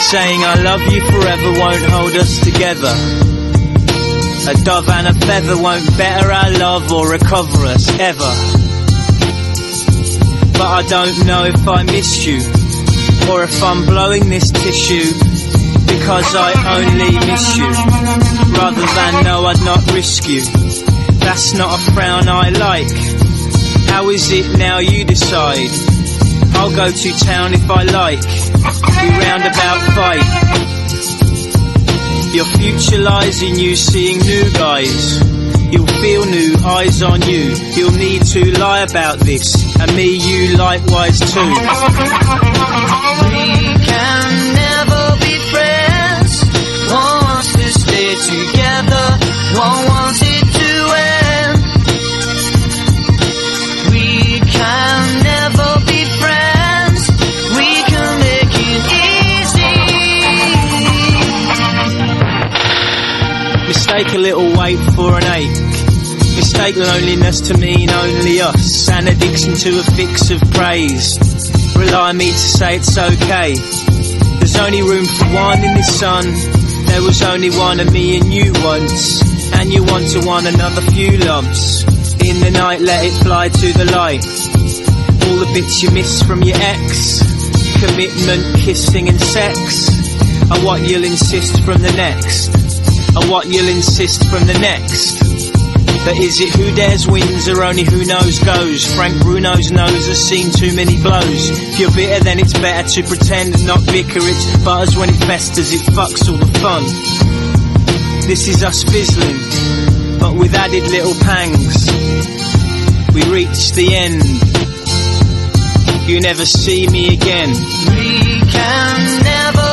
saying I love you forever won't hold us together. A dove and a feather won't better our love or recover us ever. But I don't know if I miss you, or if I'm blowing this tissue, because I only miss you, rather than no, I'd not risk you. That's not a frown I like. How is it now, you decide? I'll go to town if I like. We roundabout fight. Your future lies in you seeing new guys. You'll feel new eyes on you. You'll need to lie about this, and me, you likewise too. We can never be friends. One wants to stay together, one wants it to end. We can never be friends. We can make it easy. Mistake a little wait for an ache. Mistake loneliness to mean only us, and addiction to a fix of praise. Rely on me to say it's okay. There's only room for one in this sun. There was only one of me and you once, and you want to one another few loves. In the night let it fly to the light. All the bits you miss from your ex. Commitment, kissing and sex are what you'll insist from the next. Are what you'll insist from the next. But is it who dares wins or only who knows goes? Frank Bruno's nose has seen too many blows. If you're bitter then it's better to pretend and not bicker. It's butters when it festers, it fucks all the fun. This is us fizzling, but with added little pangs. We reach the end. You never see me again. We can never